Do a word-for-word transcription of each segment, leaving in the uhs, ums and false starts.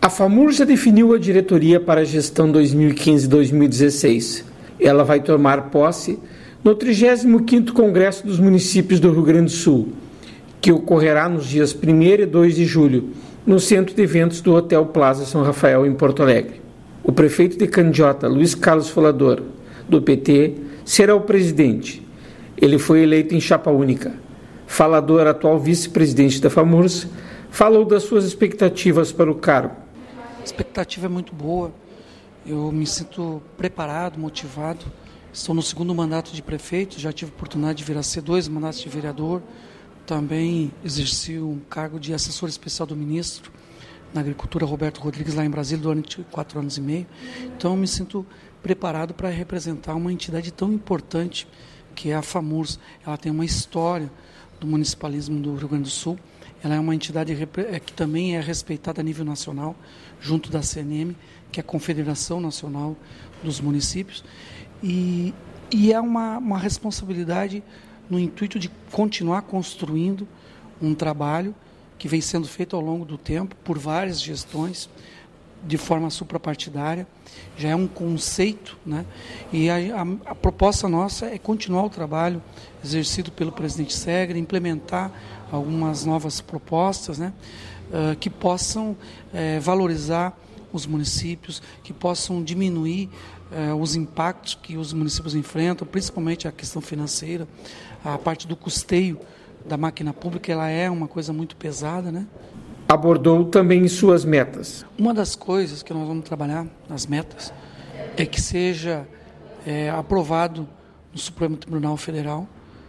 A FAMURS já definiu a diretoria para a gestão dois mil e quinze a dois mil e dezesseis. Ela vai tomar posse no trigésimo quinto Congresso dos Municípios do Rio Grande do Sul, que ocorrerá nos dias primeiro e dois de julho, no Centro de Eventos do Hotel Plaza São Rafael, em Porto Alegre. O prefeito de Candiota, Luiz Carlos Folador, do P T, será o presidente. Ele foi eleito em chapa única. Falador, atual vice-presidente da FAMURS, falou das suas expectativas para o cargo. A expectativa é muito boa. Eu me sinto preparado, motivado. Estou no segundo mandato de prefeito, já tive a oportunidade de vir a ser dois mandatos de vereador. Também exerci um cargo de assessor especial do ministro na Agricultura, Roberto Rodrigues, lá em Brasília, durante quatro anos e meio. Então, eu me sinto preparado para representar uma entidade tão importante que é a FAMURS. Ela tem uma história do municipalismo do Rio Grande do Sul. Ela é uma entidade que também é respeitada a nível nacional, junto da C N M, que é a Confederação Nacional dos Municípios. E, e é uma, uma responsabilidade no intuito de continuar construindo um trabalho que vem sendo feito ao longo do tempo por várias gestões de forma suprapartidária. Já é um conceito, né? E a, a, a proposta nossa é continuar o trabalho exercido pelo presidente Segre, implementar algumas novas propostas, né? Uh, que possam uh, valorizar os municípios, que possam diminuir uh, os impactos que os municípios enfrentam, principalmente a questão financeira, a parte do custeio da máquina pública. Ela é uma coisa muito pesada, né? Abordou também suas metas. Uma das coisas que nós vamos trabalhar nas metas é que seja é, aprovado no Supremo Tribunal Federal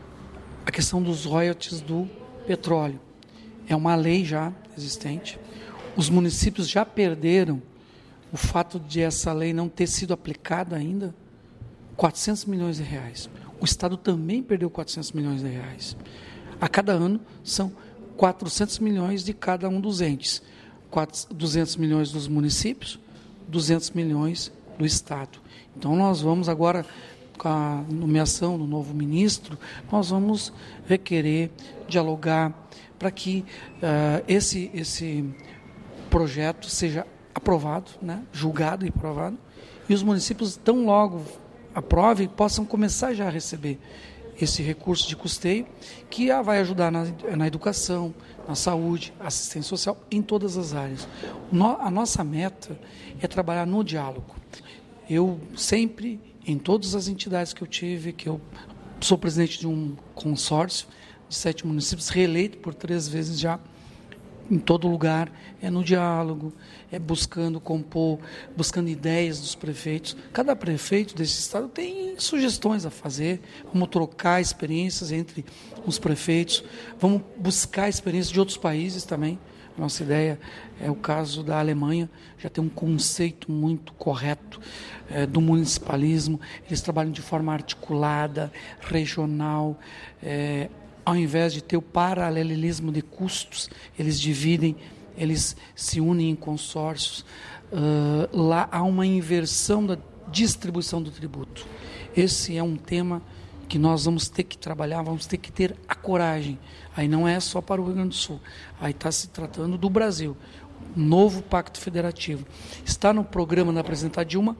a questão dos royalties do petróleo. É uma lei já existente. Os municípios já perderam o fato de essa lei não ter sido aplicada ainda, quatrocentos milhões de reais. O Estado também perdeu quatrocentos milhões de reais. A cada ano são quatrocentos milhões de cada um dos entes. duzentos milhões dos municípios, duzentos milhões do Estado. Então nós vamos agora, com a nomeação do novo ministro, nós vamos requerer, dialogar, para que uh, esse, esse projeto seja aprovado, né, julgado e aprovado, e os municípios, tão logo aprovem, possam começar já a receber esse recurso de custeio, que vai ajudar na, na educação, na saúde, assistência social, em todas as áreas. No, a nossa meta é trabalhar no diálogo. Eu sempre, em todas as entidades que eu tive, que eu sou presidente de um consórcio de sete municípios, reeleito por três vezes já, em todo lugar, é no diálogo, é buscando compor, buscando ideias dos prefeitos. Cada prefeito desse estado tem sugestões a fazer, vamos trocar experiências entre os prefeitos, vamos buscar experiências de outros países também. A nossa ideia é o caso da Alemanha, já tem um conceito muito correto é, do municipalismo. Eles trabalham de forma articulada, regional, é, ao invés de ter o paralelismo de custos, eles dividem, eles se unem em consórcios. Uh, lá há uma inversão da distribuição do tributo. Esse é um tema que nós vamos ter que trabalhar, vamos ter que ter a coragem. Aí não é só para o Rio Grande do Sul, aí está se tratando do Brasil. Um novo pacto federativo. Está no programa da presidenta Dilma,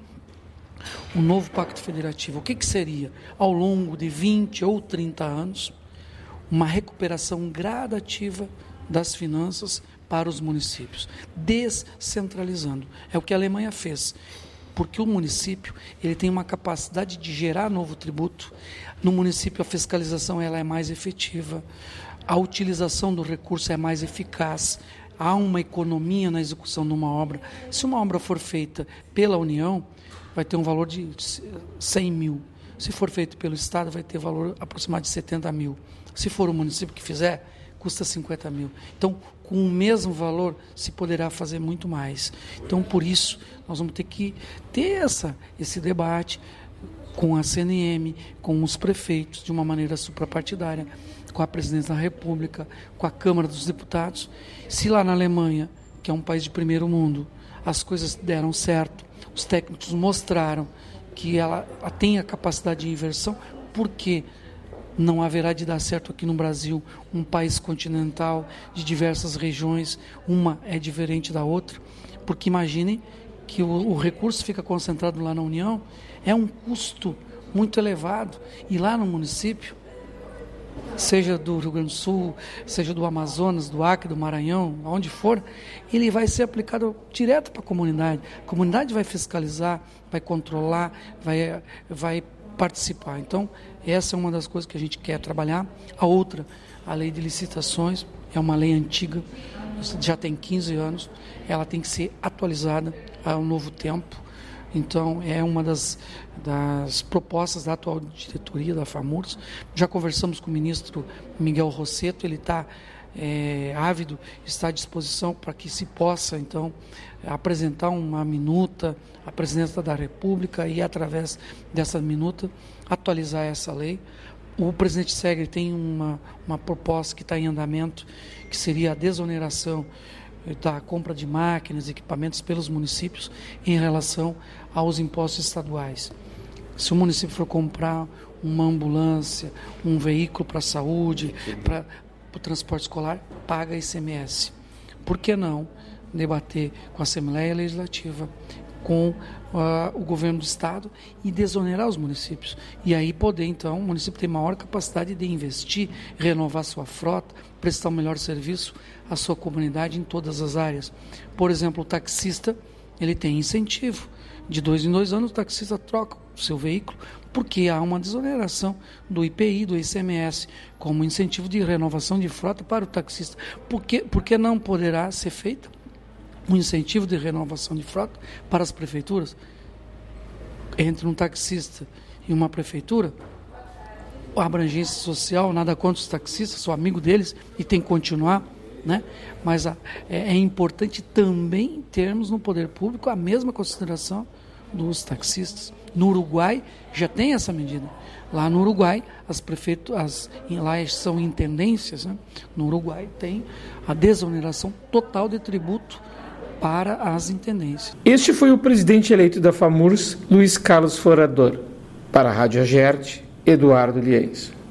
um novo pacto federativo. O que, que seria? Ao longo de vinte ou trinta anos, uma recuperação gradativa das finanças para os municípios, descentralizando. É o que a Alemanha fez, porque o município ele tem uma capacidade de gerar novo tributo. No município a fiscalização ela é mais efetiva, a utilização do recurso é mais eficaz, há uma economia na execução de uma obra. Se uma obra for feita pela União, vai ter um valor de cem mil. Se for feito pelo Estado, vai ter valor aproximado de setenta mil. Se for o município que fizer, custa cinquenta mil. Então, com o mesmo valor, se poderá fazer muito mais. Então, por isso, nós vamos ter que ter essa, esse debate com a C N M, com os prefeitos, de uma maneira suprapartidária, com a presidência da República, com a Câmara dos Deputados. Se lá na Alemanha, que é um país de primeiro mundo, as coisas deram certo, os técnicos mostraram que ela tem a capacidade de inversão, por que não haverá de dar certo aqui no Brasil, um país continental de diversas regiões, uma é diferente da outra? Porque imagine que o, o recurso fica concentrado lá na União, é um custo muito elevado, e lá no município, seja do Rio Grande do Sul, seja do Amazonas, do Acre, do Maranhão, onde for, ele vai ser aplicado direto para a comunidade. A comunidade vai fiscalizar, vai controlar, vai, vai participar. Então, essa é uma das coisas que a gente quer trabalhar. A outra, a lei de licitações, é uma lei antiga, já tem quinze anos, ela tem que ser atualizada ao novo tempo. Então, é uma das, das propostas da atual diretoria da FAMURS. Já conversamos com o ministro Miguel Rosseto, ele está é, ávido, está à disposição para que se possa, então, apresentar uma minuta à presidência da República e, através dessa minuta, atualizar essa lei. O presidente Segre tem uma, uma proposta que está em andamento, que seria a desoneração da compra de máquinas e equipamentos pelos municípios em relação aos impostos estaduais. Se o município for comprar uma ambulância, um veículo para a saúde, para o transporte escolar, paga I C M S. Por que não debater com a Assembleia Legislativa, com uh, o governo do Estado e desonerar os municípios? E aí poder, então, o município ter maior capacidade de investir, renovar sua frota, prestar um melhor serviço à sua comunidade em todas as áreas. Por exemplo, o taxista, ele tem incentivo. De dois em dois anos, o taxista troca o seu veículo, porque há uma desoneração do I P I, do I C M S, como incentivo de renovação de frota para o taxista. Por que, por que não poderá ser feita um incentivo de renovação de frota para as prefeituras? Entre um taxista e uma prefeitura, a abrangência social, nada contra os taxistas, sou amigo deles e tem que continuar, né? Mas a, é, é importante também termos no poder público a mesma consideração dos taxistas. No Uruguai já tem essa medida. Lá no Uruguai, as prefeituras, lá são intendências, né? No Uruguai tem a desoneração total de tributo para as intendências. Este foi o presidente eleito da FAMURS, Luiz Carlos Forador. Para a Rádio Agerte, Eduardo Lienzo.